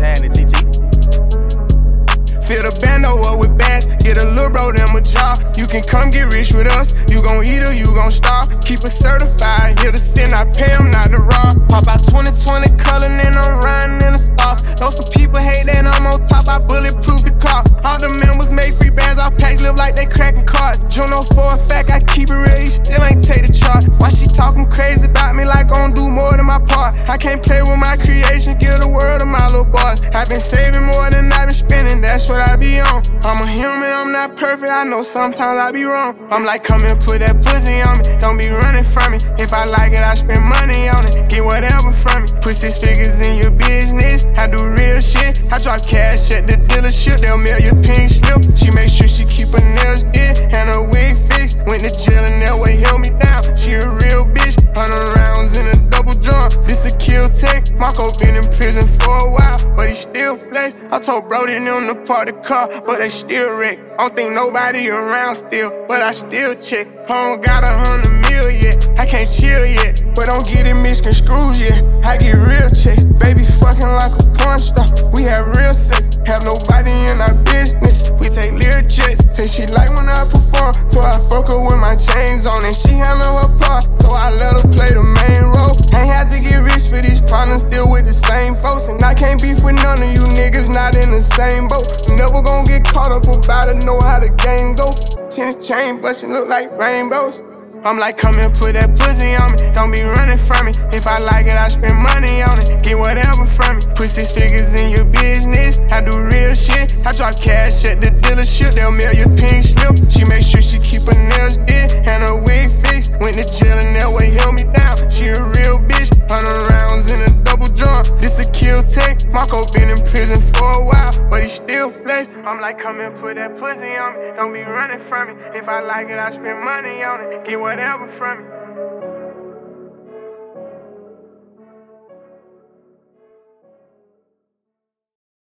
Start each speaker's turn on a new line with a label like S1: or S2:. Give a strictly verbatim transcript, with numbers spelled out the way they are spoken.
S1: happening, T T?
S2: Fill the bando up with bags, get a little bro them a job. You can come get rich with us, you gon' eat or you gon' starve. Keep it certified, here to sin, I pay them not to rob. Pop out twenty twenty color and I'm riding in the stars. Know some people hate that I'm on top, I bulletproof the car. All the members make free bands, our packs live like they cracking cards. Juno for a fact, I keep it real, he still ain't take the charge. Why she talking crazy about me like I don't do more than my part? I can't play with my creation, give the world to my little boys. I've been saving more than I've been spending, that's what I be on. I'm a human, I'm not perfect, I know sometimes I be wrong. I'm like, come and put that pussy on me, don't be running from me. If I like it, I spend money on it, get whatever from me. Put six figures in your business, I do real shit. I drop cash at the dealership, they'll mail your pink slip. She make sure she keep her nails did and her wig fixed. Went to jail and that way held me down. She a real bitch, hundred rounds in a double drum. This a kill tech. Marco been in prison for a while, but he still flex. I told Brody them to park the car, but they still wreck. I don't think nobody around still, but I still check. I don't got a hundred mil yet, I can't chill yet, but don't get it misconstrued yet. I get real checks, baby fucking like a porn star. We have real sex, have nobody in our business. We take lyric checks, say she like when I perform, so I fuck her with my chains on, and she handle her part, so I let her play the main role. Ain't had to get rich for these partners, still with the same folks, and I can't beef with none of you niggas not in the same boat. Never gon' get caught up about it, know how the game go. Tennis chain bustin' look like rainbows. I'm like, come and put that pussy on me, don't be running from me. If I like it, I spend money on it, get whatever from me. Put six figures in your business, I do real shit. I drop cash at the dealership, they'll mail your pink slip. She make sure she keep her nails did and her wig fixed. Went to jail and that way held me down. She a real bitch, hundred rounds in a double drum. This a kill tech. Marco been in prison for a while, but he still flex. I'm like, come and put that pussy on me, don't be running from me. If I like it, I spend money on it, get whatever from me.